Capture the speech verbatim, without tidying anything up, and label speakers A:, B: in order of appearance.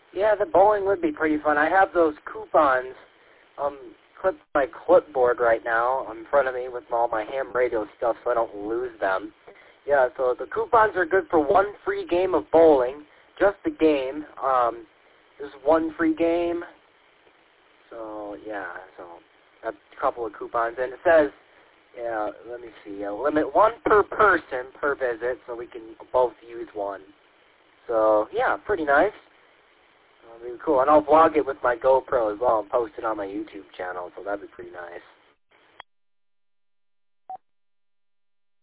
A: Yeah, the bowling would be pretty fun. I have those coupons um, clipped to my clipboard right now in front of me with all my ham radio stuff so I don't lose them. Yeah, so the coupons are good for one free game of bowling, just the game. Um, there's one free game. So, yeah, so a couple of coupons. And it says, yeah, let me see, uh, limit one per person per visit so we can both use one. So, yeah, pretty nice. That'll be cool. And I'll vlog it with my GoPro as well and post it on my YouTube channel, so that'd be pretty nice.